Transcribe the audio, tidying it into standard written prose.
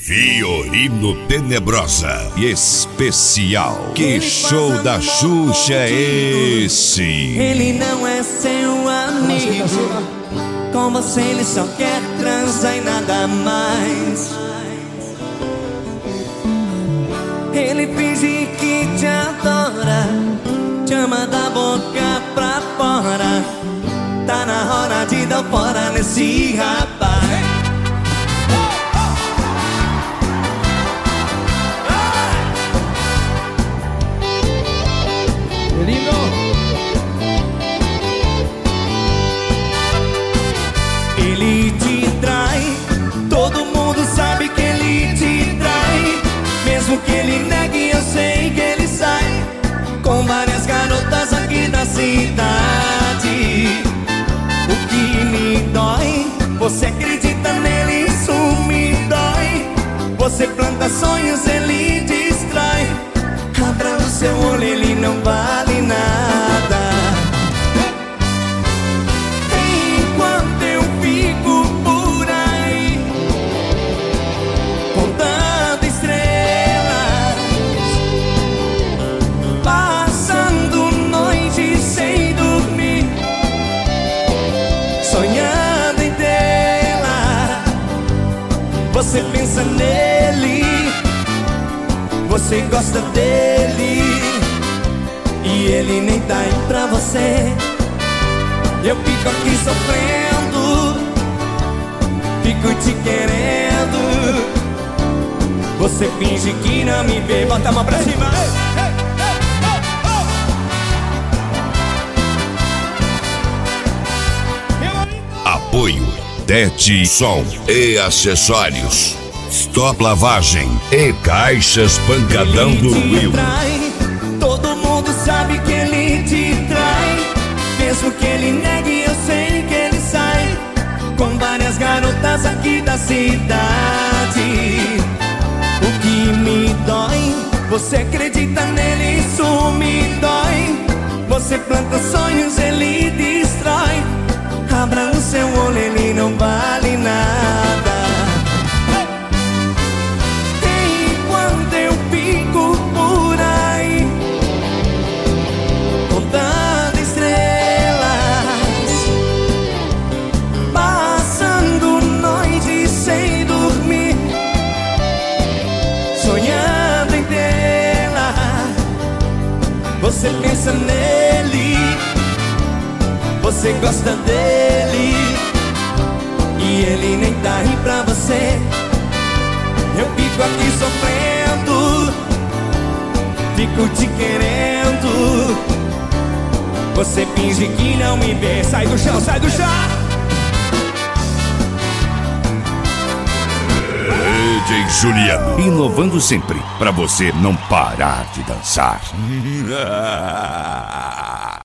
Fiorino Tenebrosa especial. Que show da Xuxa é esse? Ele não é seu amigo, com você ele só quer transar e nada mais. Ele finge que te adora, te ama da boca pra fora. Tá na hora de dar fora nesse rapaz. Ele te trai, todo mundo sabe que ele te trai. Mesmo que ele negue, eu sei que ele sai com várias garotas aqui da cidade. O que me dói, você acredita nele, isso me dói. Você planta sonhos, ele destrói. Abra o seu olho, ele não vale nada. Enquanto eu fico por aí contando estrelas, passando noites sem dormir, sonhando em tê-la. Você pensa nele, você gosta dele, e ele nem tá aí pra você. Eu fico aqui sofrendo, fico te querendo. Você finge que não me vê, bota a mão pra cima. Apoio Tete Som e acessórios, Stop Lavagem e Caixas Pancadão do Rio. Todo mundo sabe que ele te trai. Mesmo que ele negue, eu sei que ele sai com várias garotas aqui da cidade. O que me dói, você acredita nele, isso me dói. Você planta sonhos, ele destrói. Abra o seu olho, ele não vale nada. Enquanto eu fico por aí contando estrelas, passando noites sem dormir, sonhando em tê-la. Você pensa nele, você gosta dele, e ele nem tá aí pra você. Eu fico aqui sofrendo, fico te querendo. Você finge que não me vê. Sai do chão, sai do chão. DJ Juliano, inovando sempre pra você não parar de dançar.